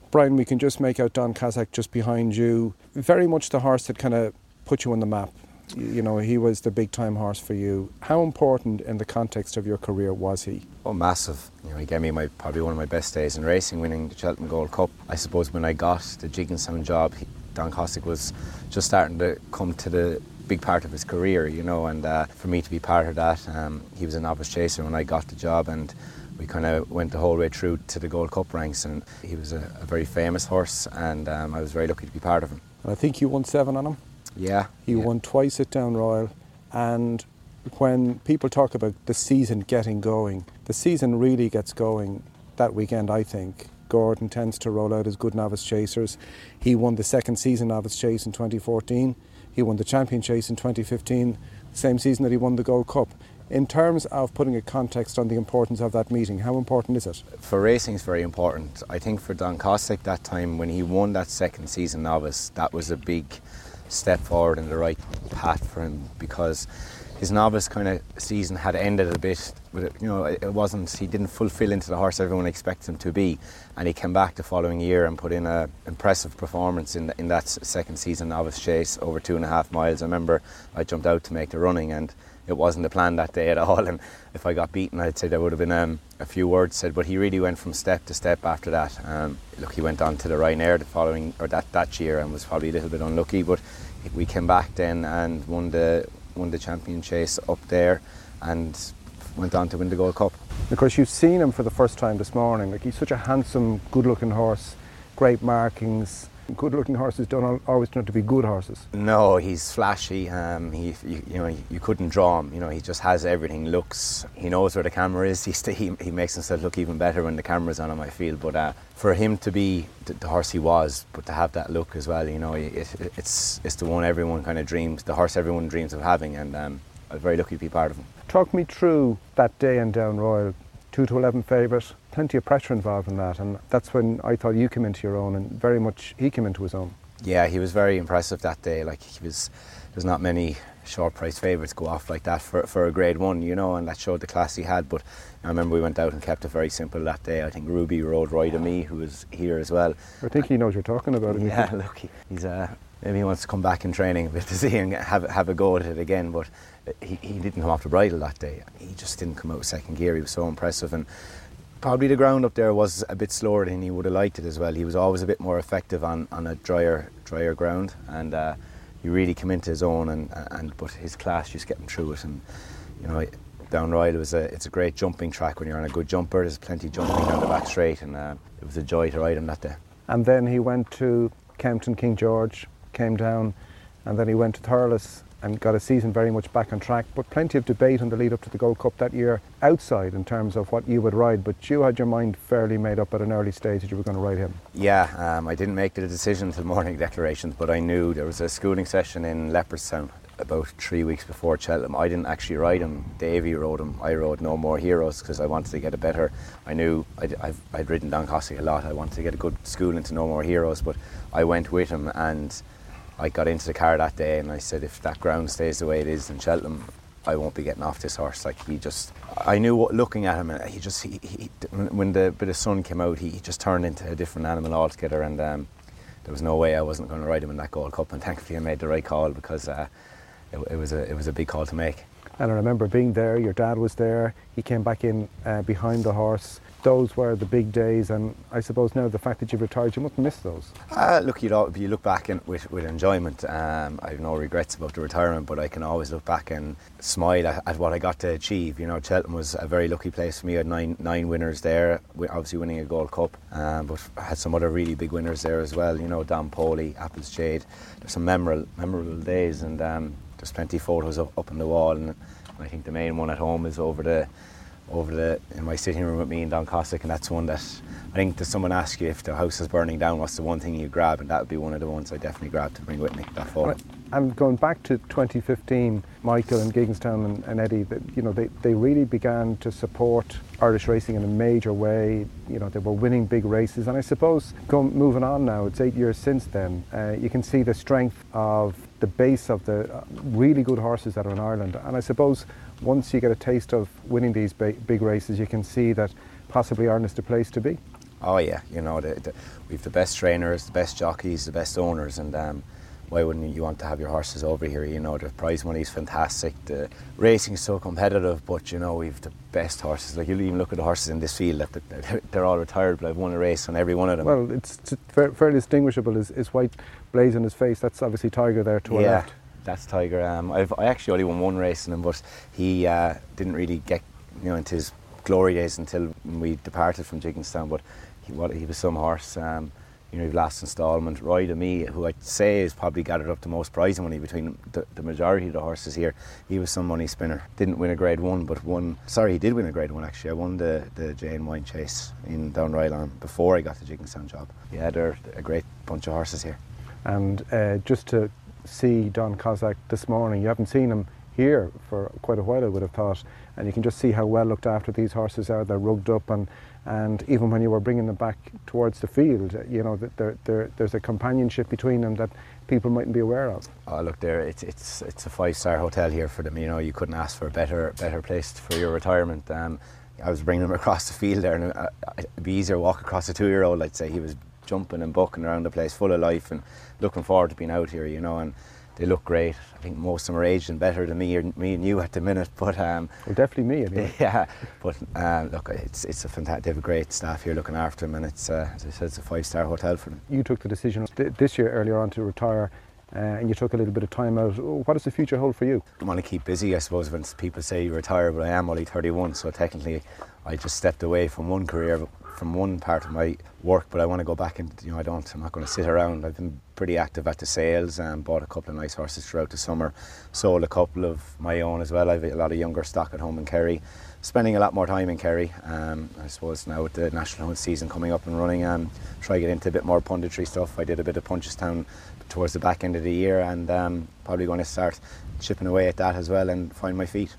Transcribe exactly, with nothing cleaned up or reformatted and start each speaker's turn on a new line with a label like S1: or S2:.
S1: Brian, we can just make out Don Kazak just behind you. Very much the horse that kind of put you on the map. You know, he was the big time horse for you. How important in the context of your career was he?
S2: Oh, massive. You know, he gave me my probably one of my best days in racing, winning the Cheltenham Gold Cup. I suppose when I got the Jigginstown job, he, Don Kosik was just starting to come to the big part of his career, you know, and uh, for me to be part of that, um, he was a novice chaser when I got the job, and we kind of went the whole way through to the Gold Cup ranks, and he was a, a very famous horse, and um, I was very lucky to be part of him.
S1: And I think you won seven on him?
S2: Yeah.
S1: He
S2: yeah.
S1: won twice at Down Royal, and when people talk about the season getting going, the season really gets going that weekend, I think. Gordon tends to roll out his good novice chasers. He won the second season novice chase in twenty fourteen. He won the champion chase in twenty fifteen, the same season that he won the Gold Cup. In terms of putting a context on the importance of that meeting, how important is it?
S2: For racing, it's very important. I think for Don Kosik that time, when he won that second season novice, that was a big step forward in the right path for him, because his novice kind of season had ended a bit, but it, you know, it wasn't, he didn't fulfill into the horse everyone expects him to be, and he came back the following year and put in an impressive performance in, the, in that second season novice chase over two and a half miles. I remember I jumped out to make the running, and it wasn't the plan that day at all, and if I got beaten, I'd say there would have been um, a few words said, but he really went from step to step after that. Um, look, he went on to the Ryanair the following, or that, that year, and was probably a little bit unlucky, but we came back then and won the won the champion chase up there and went on to win the Gold Cup.
S1: Of course, you've seen him for the first time this morning. Like, he's such a handsome, good-looking horse, great markings. Good-looking horses don't always turn out to be good horses.
S2: No, he's flashy. Um, he, you, you know, you couldn't draw him. You know, he just has everything. Looks, he knows where the camera is. He he, he makes himself look even better when the camera's on him, I feel. But uh, for him to be the, the horse he was, but to have that look as well, you know, it, it, it's it's the one everyone kind of dreams, the horse everyone dreams of having, and um, I'm very lucky to be part of him.
S1: Talk me through that day in Down Royal. two to eleven favourite, plenty of pressure involved in that, and that's when I thought you came into your own, and very much he came into his own.
S2: Yeah, he was very impressive that day. Like, he was, there's not many short price favourites go off like that for, for a grade one, you know, and that showed the class he had. But I remember we went out and kept it very simple that day. I think Ruby rode right of me, who was here as well.
S1: I think he knows you're talking about.
S2: Yeah, look, he, he's uh, maybe he wants to come back in training a bit to see and have have a go at it again. But he, he didn't come off the bridle that day. He just didn't come out second gear. He was so impressive, and probably the ground up there was a bit slower than he would have liked it as well. He was always a bit more effective on, on a drier drier ground, and uh, he really came into his own, and, and but his class just get him through it. And you know, Down Royal was a it's a great jumping track when you're on a good jumper. There's plenty of jumping down the back straight, and uh, it was a joy to ride him that day.
S1: And then he went to Kempton, King George, came down, and then he went to Thurles and got a season very much back on track, but plenty of debate on the lead up to the Gold Cup that year outside in terms of what you would ride, but you had your mind fairly made up at an early stage that you were going to ride him.
S2: Yeah, um, I didn't make the decision until morning declarations, but I knew there was a schooling session in Leopardstown about three weeks before Cheltenham. I didn't actually ride him, Davey rode him. I rode No More Heroes because I wanted to get a better, I knew I'd, I've, I'd ridden Don Kosik a lot, I wanted to get a good school into No More Heroes, but I went with him, and I got into the car that day and I said, if that ground stays the way it is in Cheltenham, I won't be getting off this horse. Like, he just, I knew what, looking at him, he just, he, he, when the bit of sun came out, he, he just turned into a different animal altogether, and um, there was no way I wasn't going to ride him in that Gold Cup, and thankfully I made the right call, because uh, it, it was a it was a big call to make.
S1: And I remember being there, your dad was there, he came back in uh, behind the horse. Those were the big days, and I suppose now the fact that you've retired, you must miss those.
S2: Uh, look, you know, you look back in, with, with enjoyment. Um, I have no regrets about the retirement, but I can always look back and smile at, at what I got to achieve. You know, Cheltenham was a very lucky place for me. I had nine, nine winners there, obviously winning a Gold Cup, um, but I had some other really big winners there as well. You know, Don Poley, Apples Shade. There's some memorable, memorable days, and um, there's plenty of photos up, up on the wall, and I think the main one at home is over the over the in my sitting room with me and Don Kosik, and that's one that I think, does someone ask you if the house is burning down, what's the one thing you grab, and that would be one of the ones I definitely grabbed to bring with me, that photo.
S1: And going back to twenty fifteen, Michael and Gigginstown and, and Eddie, they, you know, they, they really began to support Irish racing in a major way. You know, they were winning big races, and I suppose going, moving on now, it's eight years since then, uh, you can see the strength of the base of the uh, really good horses that are in Ireland. And I suppose once you get a taste of winning these ba- big races, you can see that possibly Ireland is the place to be.
S2: Oh yeah, you know, the, the, we've the best trainers, the best jockeys, the best owners, and um, why wouldn't you want to have your horses over here? You know, the prize money is fantastic, the racing is so competitive, but you know, we've the best horses. Like, you'll even look at the horses in this field, that they're all retired, but I've won a race on every one of them.
S1: Well, it's, it's fairly distinguishable. His, his white blaze on his face, that's obviously Tiger there to our
S2: yeah,
S1: left.
S2: That's Tiger. Um, I've, I actually only won one race in him, but he uh, didn't really get, you know, into his glory days until we departed from Jigginstown. But he, what, he was some horse. Um, you know, he last instalment. Roy to me, who I'd say has probably gathered up the most prize money between the, the majority of the horses here. He was some money spinner. Didn't win a grade one, but won. Sorry, he did win a grade one actually. I won the the Jane Wine Chase in Down Ryland before I got the Jigginstown job. Yeah, they're a great bunch of horses here.
S1: And uh, just to see Don Kozak this morning, you haven't seen him here for quite a while, I would have thought, and you can just see how well looked after these horses are. They're rugged up, and and even when you were bringing them back towards the field, you know, that there, there, there's a companionship between them that people mightn't be aware of.
S2: Oh, look there, it's it's it's a five-star hotel here for them. You know, you couldn't ask for a better better place for your retirement. Um, I was bringing them across the field there, and uh, it'd be easier to walk across a two-year-old. I'd say he was jumping and bucking around the place, full of life, and looking forward to being out here. You know, and they look great. I think most of them are aged and better than me or me and you at the minute. But um,
S1: well, definitely me. Anyway.
S2: Yeah, but um, look, it's it's a fantastic. They have a great staff here looking after them, and it's uh, as I said, it's a five-star hotel for them.
S1: You took the decision th- this year earlier on to retire, uh, and you took a little bit of time out. What does the future hold for you?
S2: I want to keep busy, I suppose, when people say you retire, but I am only thirty-one, so technically I just stepped away from one career, from one part of my work, but I want to go back and, you know, I don't, I'm not going to sit around. I've been pretty active at the sales and bought a couple of nice horses throughout the summer, sold a couple of my own as well. I have a lot of younger stock at home in Kerry, spending a lot more time in Kerry. Um, I suppose now with the national hunt season coming up and running, um, try to get into a bit more punditry stuff. I did a bit of Punchestown towards the back end of the year, and um, probably going to start chipping away at that as well and find my feet.